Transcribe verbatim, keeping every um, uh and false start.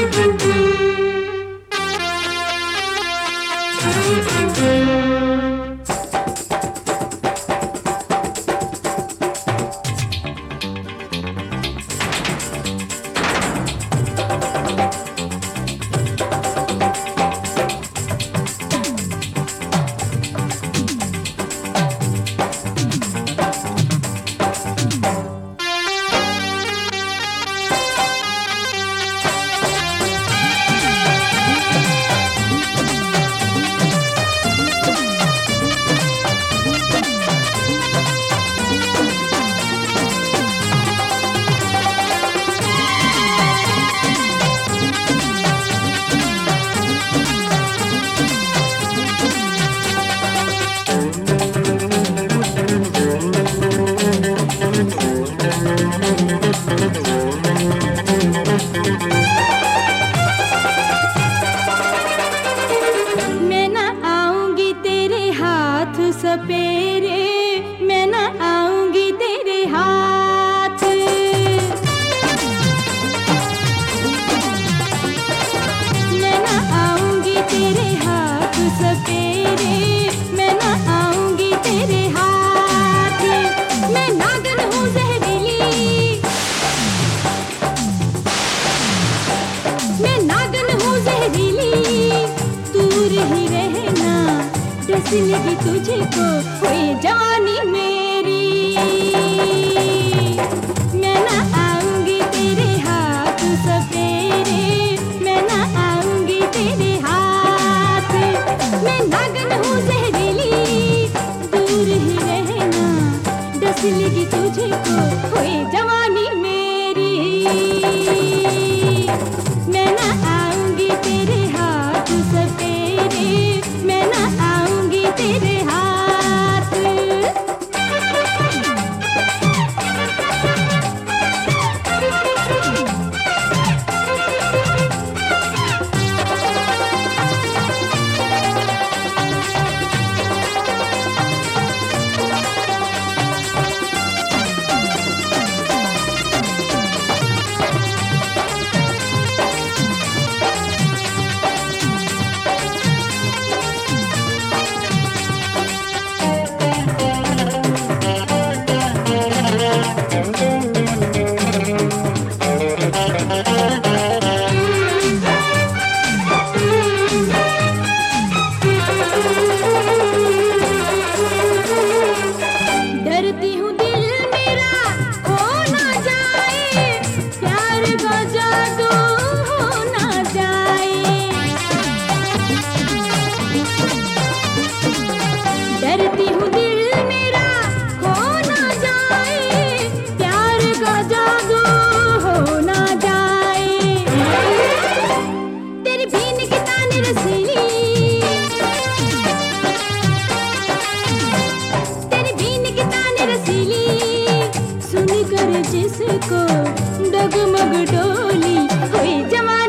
सपेरे मैं न आऊंगी तेरे हाथ। मैं न आऊंगी तेरे हाथ सपेरे, मैं न आऊंगी तेरे हाथ। मैं नागिन हूँ जहरीली, मैं नागिन हूँ जहरीली, दूर ही रहना डस लगी तुझको कोई जवानी मेरी। मैं न आऊंगी तेरे हाथ सपेरे, मैं न आऊंगी तेरे हाथ। मैं नागिन हूँ जहरीली, दूर ही रहना डस लगी तुझको कोई जवानी मेरी। मैं न आऊंगी तेरे हाथ सपेरे, मैं न आऊंगी तेरे हाथ। डरती हूँ दिल मेरा खो ना जाए, प्यार का जादू हो ना जाए। डरती हूँ दिल मेरा खो ना जाए, प्यार का जादू हो ना जाए। तेरी बीन की तान रसीली, सुन कर जिसको डगमग डोली हुई जमा